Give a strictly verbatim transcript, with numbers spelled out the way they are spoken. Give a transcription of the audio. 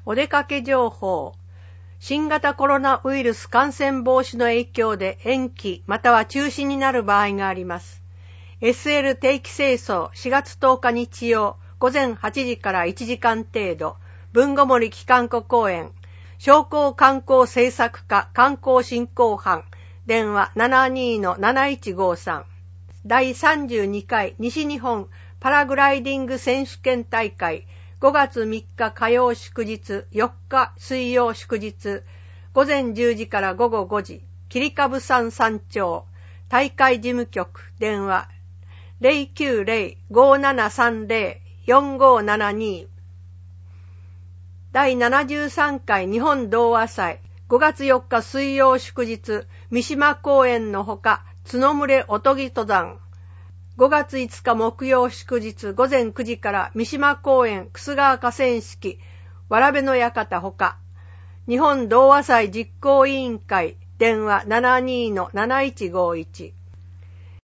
お出かけ情報。新型コロナウイルス感染防止の影響で延期または中止になる場合があります。エスエル 定期清掃しがつとおか日曜午前はちじからいちじかん程度、豊後森機関湖公園、商工観光政策課観光振興班、電話 ななにーのなないちごさん。だいさんじゅうにかい西日本パラグライディング選手権大会、ごがつみっか火曜祝日、よっか水曜祝日、午前じゅうじから午後ごじ、切り株山山頂、大会事務局、電話 ゼロきゅうゼロ ごーななさんゼロ よんごーななに。だいななじゅうさんかい日本童話祭、ごがつよっか水曜祝日、三島公園のほか、角群れおとぎ登山。ごがついつか木曜祝日午前くじから三島公園楠川河川敷わらべの館ほか、日本童話祭実行委員会電話 ななにーのなないちごいち。